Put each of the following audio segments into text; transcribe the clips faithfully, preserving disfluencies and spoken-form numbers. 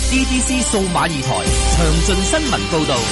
D B C 數碼二台詳盡新聞報道。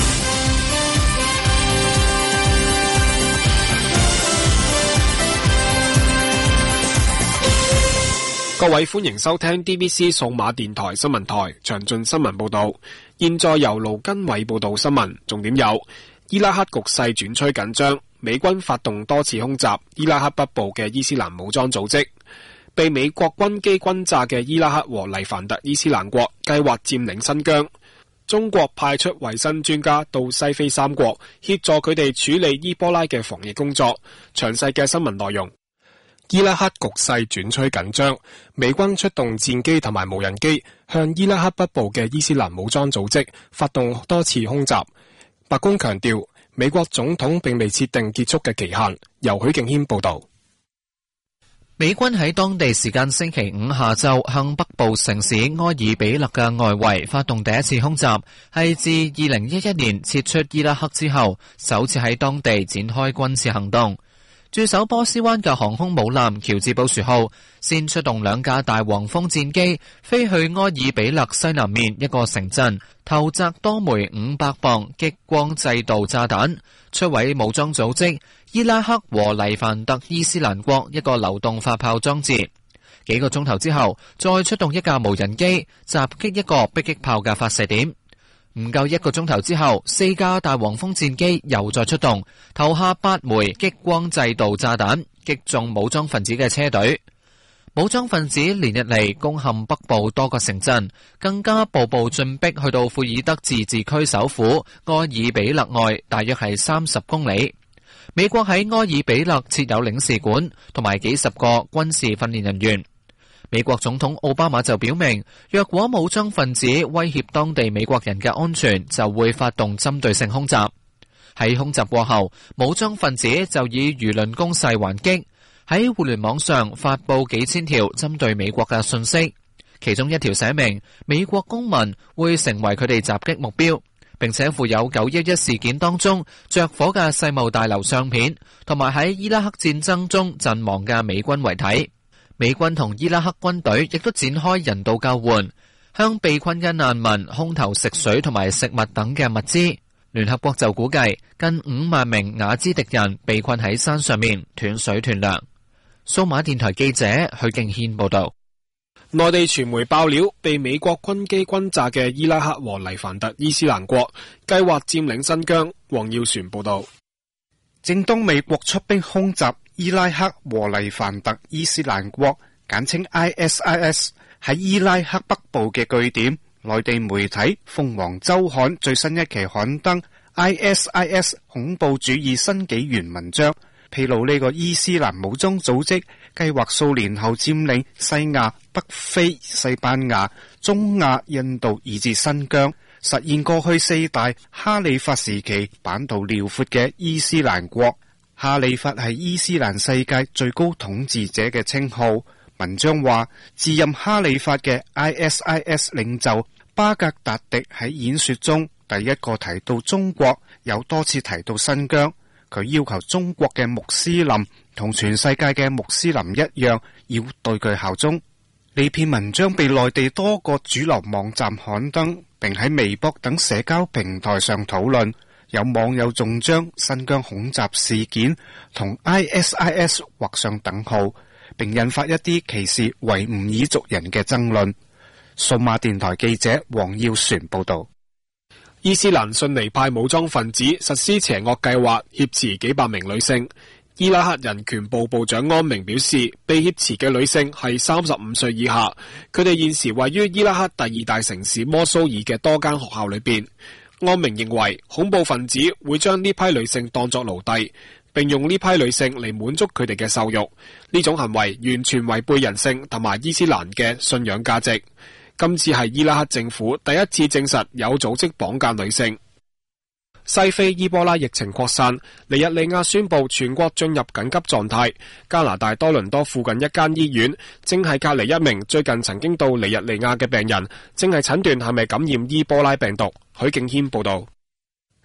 各位歡迎收聽 D B C 數碼電台新聞台詳盡新聞報道。現在由盧根偉報道新聞，重點有：伊拉克局勢轉趨緊張，美軍發動多次空襲伊拉克北部嘅伊斯蘭武裝組織。被美國軍機轟炸嘅伊拉克和黎凡特伊斯蘭國計劃佔領新疆。中國派出衛生專家到西非三國協助佢哋處理伊波拉嘅防疫工作。詳細嘅新聞內容。伊拉克局勢轉趨緊張，美軍出動戰機同埋無人機向伊拉克北部嘅伊斯蘭武裝組織發動多次空襲。白宮強調，美國總統並未設定結束嘅期限。由許敬軒報道。 美軍喺當地時間星期五下晝向北部城市埃爾比勒嘅外圍發動第一次空襲，係自二零一一年撤出伊拉克之後首次喺當地展開軍事行動。駐守波斯灣嘅航空母艦喬治布殊號先出動兩架大黃蜂戰機飛去埃爾比勒西南面一個城鎮，投擲多枚五百磅激光製導炸彈，摧毀武裝組織伊拉克和黎凡特伊斯蘭國一個流動發炮裝置。幾個鐘頭之後，再出動一架無人機襲擊一個迫擊炮嘅發射點。唔夠一個鐘頭之後，四架大黃蜂戰機又再出動，投下八枚激光製導炸彈，擊中武裝分子嘅車隊。武裝分子連日嚟攻陷北部多個城鎮，更加步步進逼去到庫爾德自治區首府埃爾比勒外，大約係三十公里。美國喺埃爾比勒設有領事館同埋幾十個軍事訓練人員。美國總統奧巴馬就表明，若果武裝分子威脅當地美國人嘅安全，就會發動針對性空襲。喺空襲過後，武裝分子就以輿論攻勢還擊，喺互聯網上發布幾千條針對美國嘅信息，其中一條寫明美國公民會成為佢哋襲擊目標，並且附有九一一事件當中着火嘅世貿大樓相片，同埋喺伊拉克戰爭中陣亡嘅美軍遺體。美軍同伊拉克軍隊亦都展開人道救援，向被困嘅難民空投食水同埋食物等嘅物資。聯合國就估計近五萬名雅茲迪人被困喺山上面，斷水斷糧。數碼電台記者許敬軒報道。 內地傳媒爆料，被美國軍機轟炸嘅伊拉克和黎凡特伊斯蘭國計劃佔領新疆。黃耀璇報道。 正當美國出兵空襲伊拉克和黎凡特伊斯蘭國簡稱 I S I S 喺伊拉克北部嘅據點，內地媒體鳳凰週刊最新一期刊登 I S I S 恐怖主義新紀元文章，披露呢個伊斯蘭武裝組織計劃數年後佔領西亞、北非、西班牙、中亞、印度以至新疆，實現過去四大哈里發時期版圖遼闊嘅伊斯蘭國。哈里發係伊斯蘭世界最高統治者嘅稱號。文章話，自任哈里發嘅 I S I S 領袖巴格達迪喺演說中第一個提到中國，有多次提到新疆。佢要求中國嘅穆斯林同全世界嘅穆斯林一樣，要對佢效忠。呢篇文章被內地多個主流網站刊登，並喺微博等社交平台上討論。有網友仲將新疆恐襲事件同 I S I S 畫上等號，並引發一啲歧視維吾爾族人嘅爭論。數碼電台記者黃耀璇報道。 伊斯蘭遜尼派武裝分子實施邪惡計劃，挾持幾百名女性。伊拉克人權部部長安明表示，被挾持嘅女性係三十五歲以下，佢哋現時位於伊拉克第二大城市摩蘇爾嘅多間學校裏邊。安明認為恐怖分子會將呢批女性當作奴隸，並用呢批女性嚟滿足佢哋嘅獸慾。呢種行為完全違背人性同埋伊斯蘭嘅信仰價值。今次係伊拉克政府第一次證實有組織綁架女性。西非伊波拉疫情擴散，尼日利亞宣布全國進入緊急狀態。加拿大多倫多附近一間醫院正係隔離一名最近曾經到尼日利亞嘅病人，正係診斷係咪感染伊波拉病毒。許敬軒報道。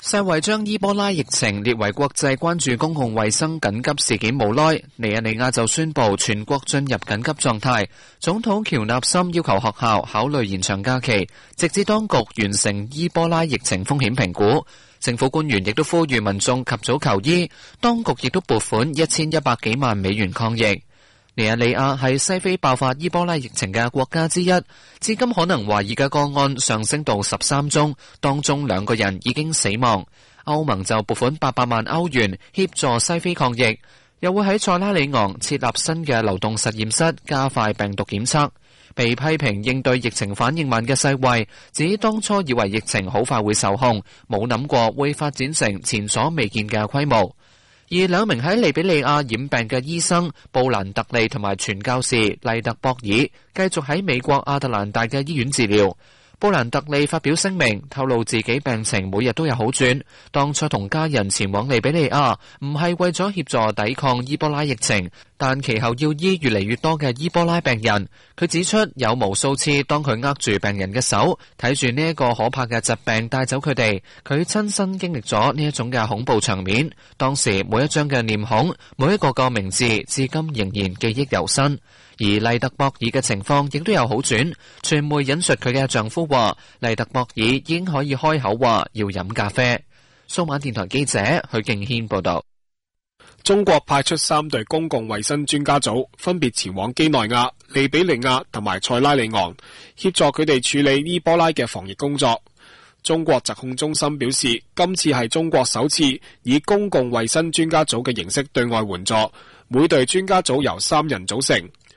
世衛將伊波拉疫情列為國際關注公共衛生緊急事件無耐，尼日利亞就宣布全國進入緊急狀態。總統喬納森要求學校考慮延長假期，直至當局完成伊波拉疫情風險評估。政府官員亦都呼籲民眾及早求醫，當局亦都撥款一千一百幾萬美元抗疫。尼日利亞係西非爆發伊波拉疫情嘅國家之一，至今可能懷疑嘅個案上升到十三宗，當中兩個人已經死亡。歐盟就撥款八百萬歐元協助西非抗疫，又會喺塞拉利昂設立新嘅流動實驗室，加快病毒檢測。被批評應對疫情反應慢嘅世衛指，當初以為疫情好快會受控，冇諗過會發展成前所未見嘅規模。而兩名喺利比里亞染病嘅醫生布蘭特利同埋傳教士麗特博爾繼續喺美國亞特蘭大嘅醫院治療。布蘭特利發表聲明，透露自己病情每日都有好轉，當初同家人前往利比里亞唔係為咗協助抵抗伊波拉疫情，但其後要醫越嚟越多嘅伊波拉病人。佢指出，有無數次當佢握住病人嘅手，睇住呢一個可怕嘅疾病帶走佢哋，佢親身經歷咗呢一種嘅恐怖場面。當時每一張嘅臉孔，每一個個名字，至今仍然記憶猶新。而麗特博爾嘅情況亦都有好轉，傳媒引述佢嘅丈夫話，麗特博爾已經可以開口話要飲咖啡。數碼電台記者許敬軒報道。 中國派出三隊公共衛生專家組，分別前往基內亞、利比里亞同埋塞拉利昂，協助佢哋處理伊波拉嘅防疫工作。中國疾控中心表示，今次係中國首次以公共衛生專家組嘅形式對外援助，每隊專家組由三人組成。